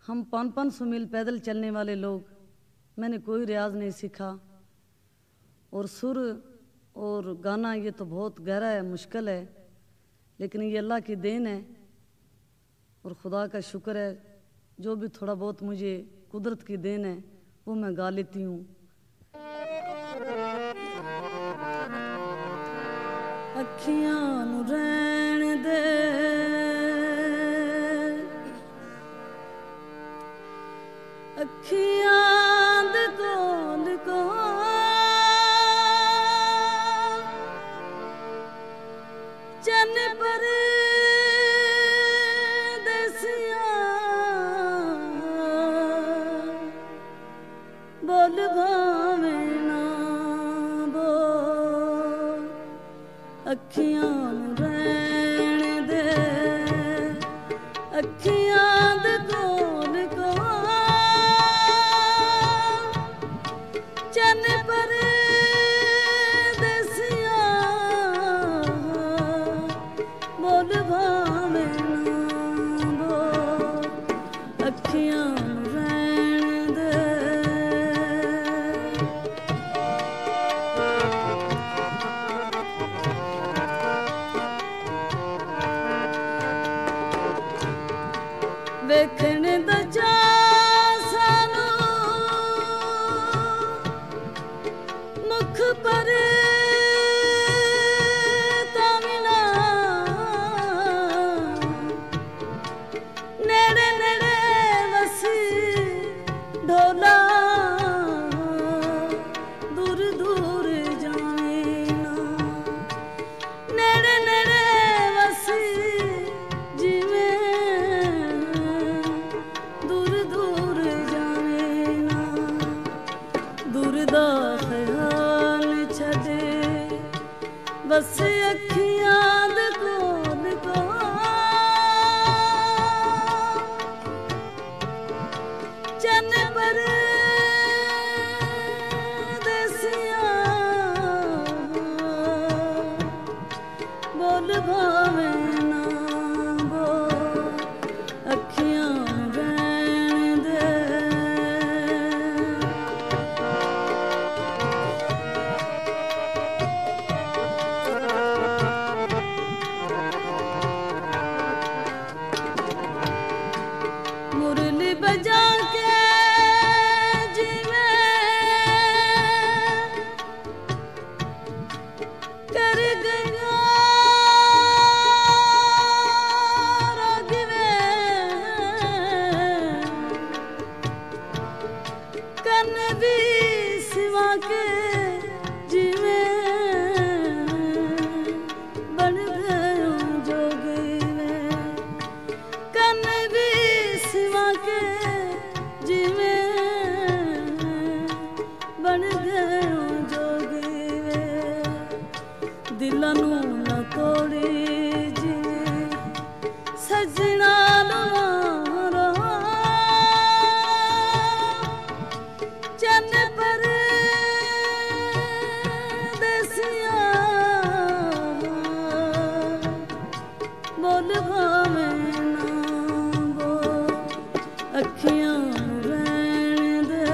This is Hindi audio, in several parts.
हम 500 मील पैदल चलने वाले लोग, मैंने कोई रियाज नहीं सीखा। और सुर और गाना ये तो बहुत गहरा है, मुश्किल है, लेकिन ये अल्लाह की देन है और खुदा का शुक्र है। जो भी थोड़ा बहुत मुझे कुदरत की देन है वो मैं गा लेती हूँ। अखियां नू रहन दे, अखियां दे कोल चन पर देसिया बोल भावे ना बोल। अखियां रहन दे, अखियां दे कोल चन पर देसिया बोल भावे ना बोल। अखियां रहन दे। वेखण दा चा सानू मुख पर तामिना नेड़े नेड़े वसी ढोला दूर दूर जाने ना। नेड़े नेड़े वसी जिवें दूर दूर जाने ना। दूर दा ख्याल छड़े बस अखियां दे कोल चन पर देसिया बोल भावे ना बोल। अखियां रहन दे। मुरली बजा के जीवे कर गया रागिवे कन भी सिवा के जीवे बन गयो जोगिवे। कन भी सिवा के जीवे बन गयो जोगिवे। दिलां नू ना तोड़ी जी सजना मारो चन पर देसिया बोल भावे ना बोल। अखियां रहन दे।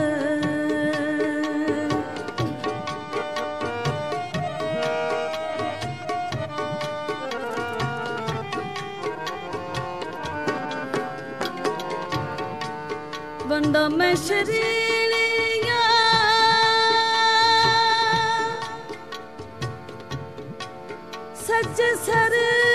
बंदा मैं शरीरिया सच सर